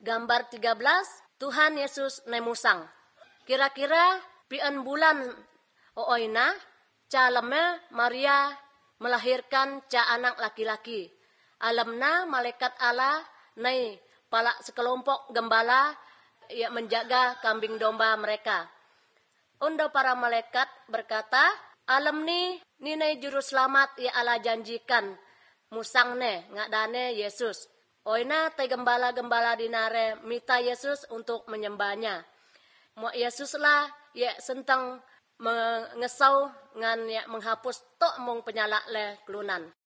Gambar 13, Tuhan Yesus nemusang. Kira-kira pian bulan ooina, caleme Maria melahirkan ca anak laki-laki. Alamna malaikat Allah nai pala sekelompok gembala yang menjaga kambing domba mereka. Undo para malaikat berkata, alam ni nai juru selamat ya Allah janjikan musang ne ngadane Yesus. Oina te gembala-gembala dinare mita Yesus untuk menyembahnya. Mo Yesus lah ya sentang mengesau ngan ya menghapus tok mong penyala le kelunan.